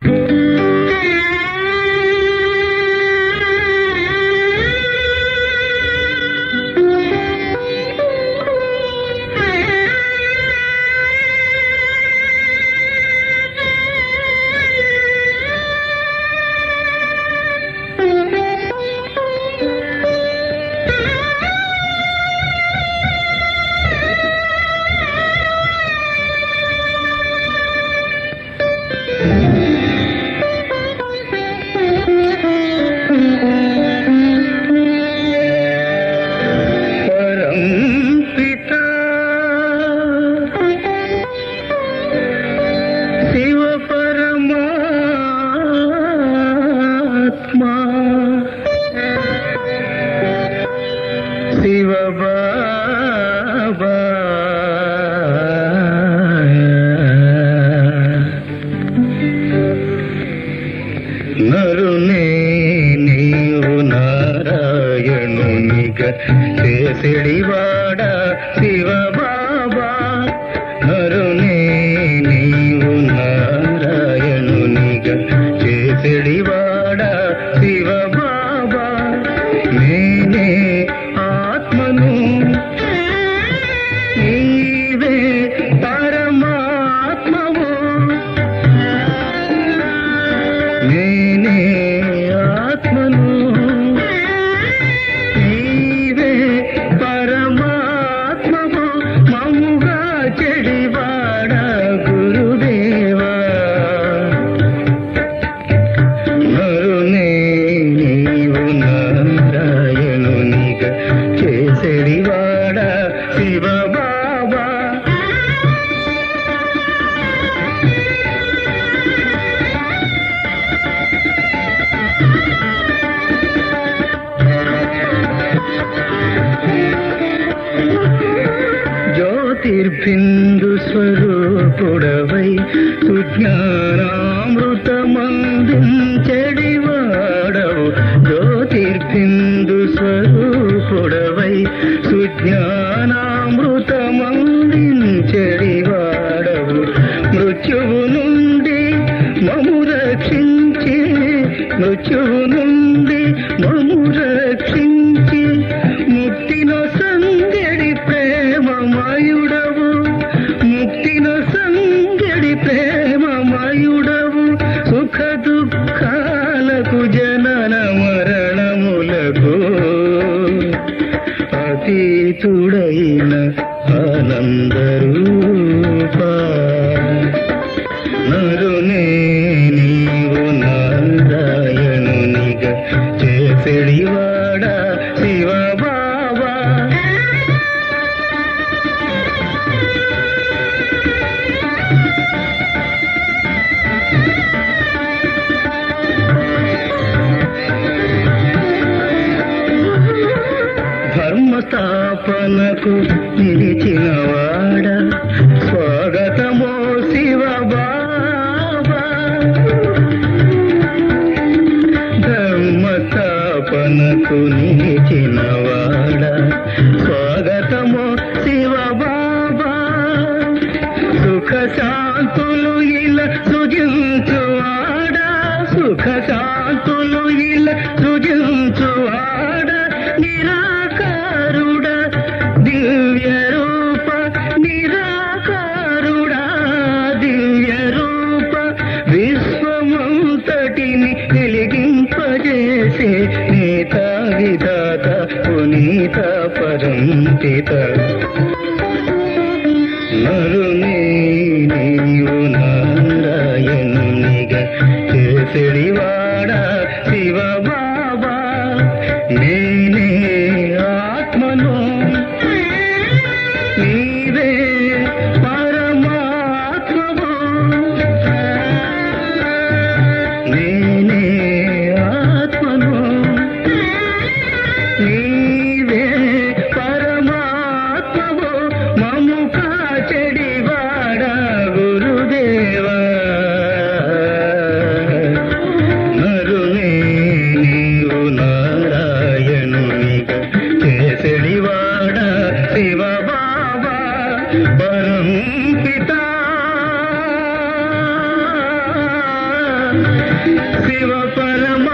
నరునే నీవు నారాయణునిగా చేసిడివాడా శివ బాబా. నరునే నీవు నారాయణునిగా చేసిడివాడా శివ బాబా. నేనే ఆత్మను నీవే పరమాత్మవు. నేనే ఆత్మను నీవే పరమాత్మవు. మముగా చెడివాడా గురుదేవా. నరునే నీవు నారాయణునిగా చేసిడివాడా శివ బాబా. జ్యోతిర్బిందు స్వరూపుడవై సుజ్ఞానామృతమందించెడివాడవు. జ్యోతిర్బిందు స్వరూపుడవై సుజ్ఞానామృతమందించెడివాడవు. మృత్యువు నుండి మము రక్షించి, మృత్యువు నుండి మము రక్షించి ముక్తిలో సంగడి ప్రేమమయుడవు. ముక్తిలో సంగడి ప్రేమమయుడవు. సుఖ దుఃఖాలకు జనన మరణములకు అతీతుడైన ఆనందరూపా. నరునే నీవు నారాయణునిగా చేసిడివాడా శివ బాబా. ధర్మస్థాపనకు నిలిచినవాడ స్వాగతమో శివ బాబా. ధర్మస్థాపనకు నిలిచినవాడ స్వాగతమో శివ బాబా. సుఖ శాంతులు ఇలా సృజించువాడా. సుఖ శాంతులు ఇలా సృజించువాడా. నిరాకారుడా దివ్య రూప. నిరాకారుడా దివ్య రూప. విశ్వమంతటిని వెలిగింపజేసే నేత విధాత పునీత పరంపిత. నరునే నీవు నారాయణునిగా చేసిడివాడా శివ బాబా. నేనే ఆత్మను నీవే పరమాత్మవు. నేనే ఆత్మను నీవే పరమాత్మవు. మము కాచెడివాడా గురుదేవా. నరు శివ పరమ